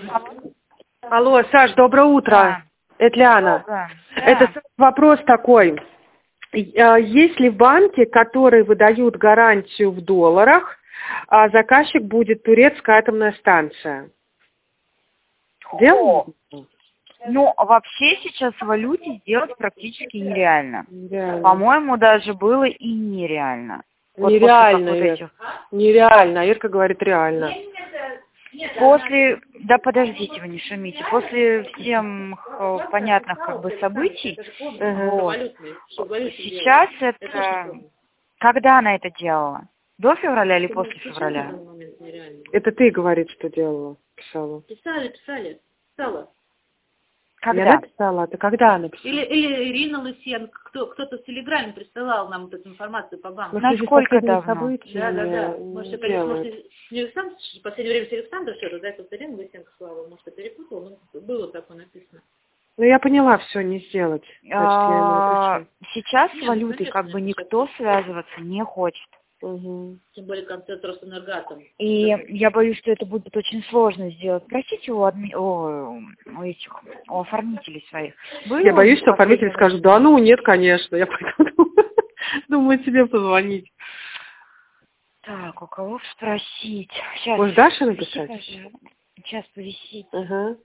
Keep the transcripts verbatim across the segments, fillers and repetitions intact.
Алло, Саш, доброе утро. Да. Это Лиана. Да. Это вопрос такой. Есть ли банки, которые выдают гарантию в долларах, а заказчик будет турецкая атомная станция? Дело? Ну, вообще сейчас в валюте сделать практически нереально. Нереально. По-моему, даже было и нереально. Вот Нереально, после Ир. вот этих... Нереально. Ирка говорит реально. После, да подождите, вы не шумите, после всем э, понятных как бы событий, Ага. вот, сейчас это, когда она это делала? До февраля или после февраля? Это ты, говорит, что делала, писала. Писали, писали, писала. Когда? Я написала, а ты когда написала? Или, или Ирина Лысенко, кто, кто-то в Телеграме присылал нам вот эту информацию по банку. Насколько давно? Да, да, да. Может, конечно, может, не Александр, в последнее время с Александром что-то, да, это Ирина Лысенко слава, может, я перепутала, но было такое написано. Ну, я поняла, все, не сделать. Значит, я ему напишу. Сейчас с валютой как бы никто связываться не хочет. Угу. Тем более концерт Росэнергатом. И я боюсь, что это будет очень сложно сделать. Спросите у, адми... о, у этих, у оформителей своих. Были Я боюсь, что последний оформитель скажет, да ну нет, конечно. Я поэтому думаю тебе позвонить. Так, у кого спросить? Сейчас. Можешь Даше написать? Сейчас повисит. Ага.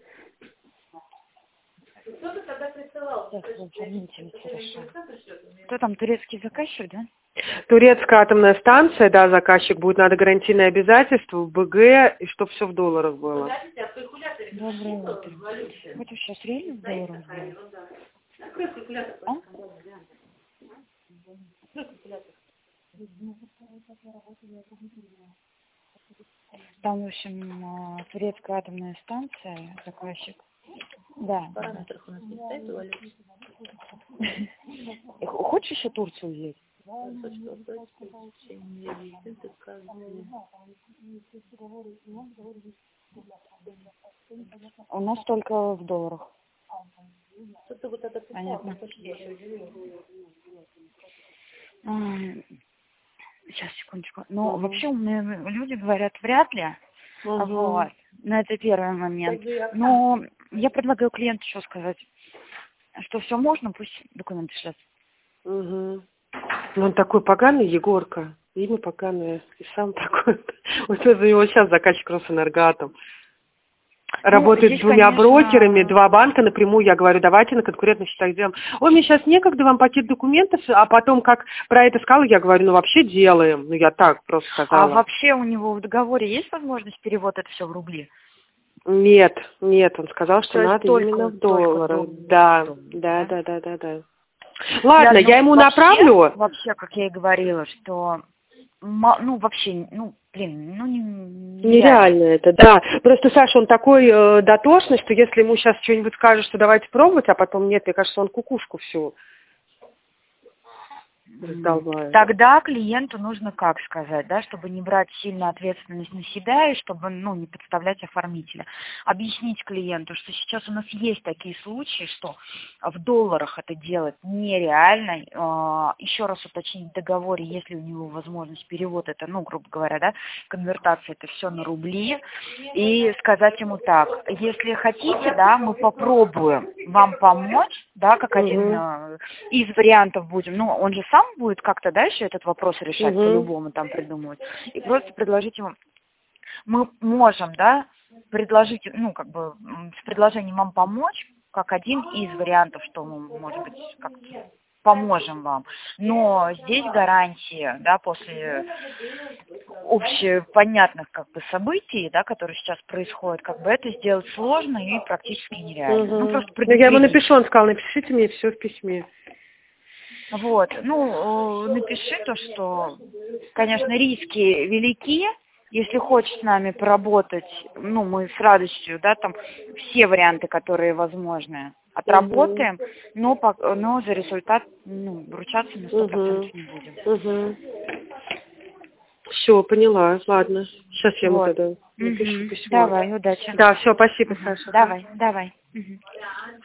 Кто-то тогда присылал. Так, оформитель, хорошо. Кто там, турецкий заказчик, да? Турецкая атомная станция, да, заказчик будет, надо гарантийное обязательство, в БГ, и чтобы все в долларах было. Доброе утро. Это сейчас реально в долларах было? А? Там, в общем, турецкая атомная станция, заказчик. Да. В параметрах у нас не стоит валюта. Хочешь еще Турцию взять? У нас только в долларах. Понятно. Сейчас, секундочку. Ну, угу. Вообще умные люди говорят вряд ли. Угу. Вот. Но это первый момент. Но я предлагаю клиенту еще сказать, что все можно, пусть документы шлют. Угу. Ну, он такой поганый, Егорка. Имя поганое. И сам такой. Вот за него сейчас заказчик Росэнергатом. Работает ну, с двумя конечно... брокерами, два банка напрямую. Я говорю, давайте на конкурентных счетах сделаем. Ой, мне сейчас некогда, вам пакет документов. А потом, как про это сказала, я говорю, ну вообще делаем. Ну я так просто сказала. А вообще у него в договоре есть возможность перевод это все в рубли? Нет, нет, он сказал, что То надо только, именно в доллары. Да, да, да, да, да, да. я, Ладно, ну, я ему вообще, направлю. Вообще, как я и говорила, что, ну, вообще, ну, блин, ну, не, нереально это, да. Просто Саша, он такой э, дотошный, что если ему сейчас что-нибудь скажет, что давайте пробовать, а потом нет, мне кажется, он кукушку всю раздолбает. Тогда клиенту нужно как сказать, да, чтобы не брать сильно ответственность на себя и чтобы, ну, не подставлять оформителя. Объяснить клиенту, что сейчас у нас есть такие случаи, что в долларах это делать нереально. Еще раз уточнить в договоре, если у него возможность перевод, это, ну, грубо говоря, да, конвертация, это все на рубли. И сказать ему так, если хотите, да, мы попробуем вам помочь, да, как один угу. из вариантов будем. Ну, он же сам будет как-то дальше этот вопрос решать, угу. по-любому там придумывать. И просто предложить ему, мы можем, да, предложить, ну, как бы, с предложением вам помочь, как один из вариантов, что мы, может быть, как-то поможем вам. Но здесь гарантия, да, после общепонятных, как бы, событий, да, которые сейчас происходят, как бы, это сделать сложно и практически нереально. Угу. Ну, просто предупредить. Я ему напишу, он сказал, напишите мне все в письме. Вот, ну, напиши то, что, конечно, риски велики, если хочешь с нами поработать, ну, мы с радостью, да, там, все варианты, которые возможны, отработаем, угу. но, но за результат, ну, вручаться на сто процентов угу. не будем. Угу. Все, поняла, ладно, сейчас я ему вот. тогда напишу угу. письмо. Давай, удачи. Да, все, спасибо, угу. Саша. Давай, давай. Угу.